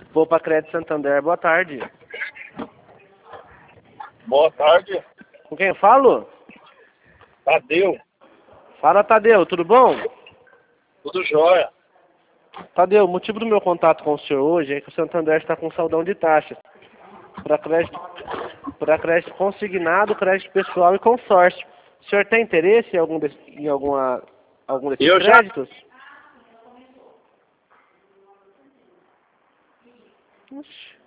Vou para Crédito Santander, boa tarde. Boa tarde, Com quem eu falo? Tadeu. Fala, Tadeu, tudo bom? Tudo jóia. Tadeu, o motivo do meu contato com o senhor hoje é que o Santander está com saldão de taxas para crédito consignado, crédito pessoal e consórcio. O senhor tem interesse em algum desses Eu já- créditos? Ixi.